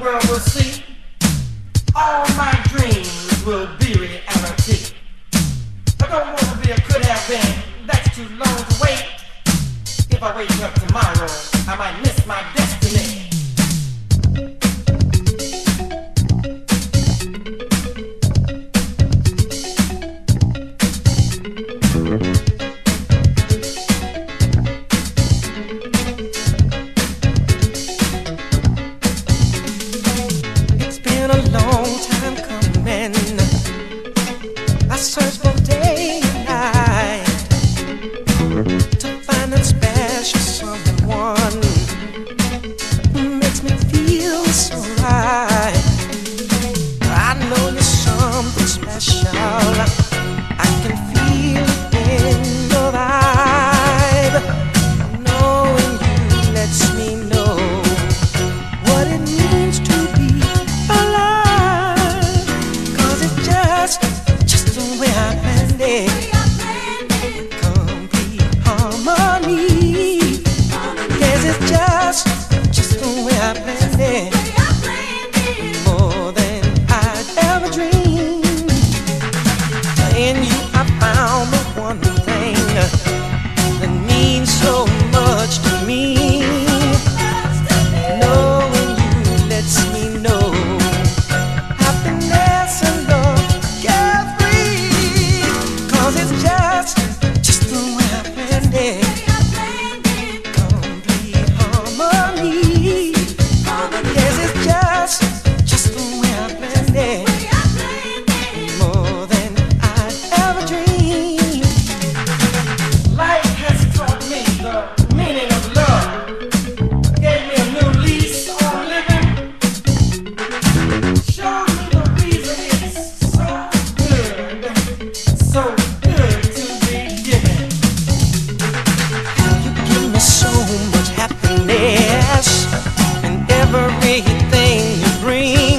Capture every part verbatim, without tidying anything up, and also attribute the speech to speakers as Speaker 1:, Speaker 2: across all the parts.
Speaker 1: world will see. All my dreams will be reality. I don't want to be a could have been. That's too long to wait. If I wake up tomorrow, I might miss my destiny.
Speaker 2: It's been a long time coming. I searched for day and night to find that special someone who makes me feel so right. I know you're something special. I can feel it in your vibe. Knowing you lets me know what it means to be alive. 'Cause it's just, just the way I planned it. Complete harmony. Yes, it's just, just the way I planned it. More than I'd ever dreamed. In you I found the one thing that means so much to me. Knowing you lets me know happiness and love carefree. 'Cause it's just, just the way I planned it. Complete harmony. Yes, it's just, just the way I planned it. More than I'd ever dreamed.
Speaker 1: Life has taught me the meaning of love. Gave me a new lease on living. Showed me the reason it's so good, so good to be given.
Speaker 2: You give me so much happiness in everything you bring.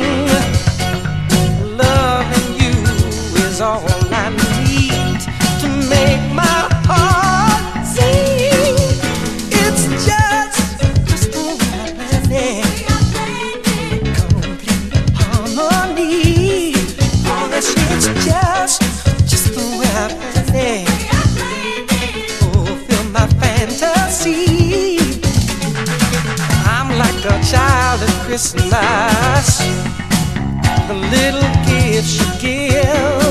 Speaker 2: Loving you is all I need to make my heart sing. It's just, just the way I planned it. Complete harmony. Oh, yes, it's just, just the way I planned it. Fulfill my fantasy. I'm like a child at Christmas. The little gifts you give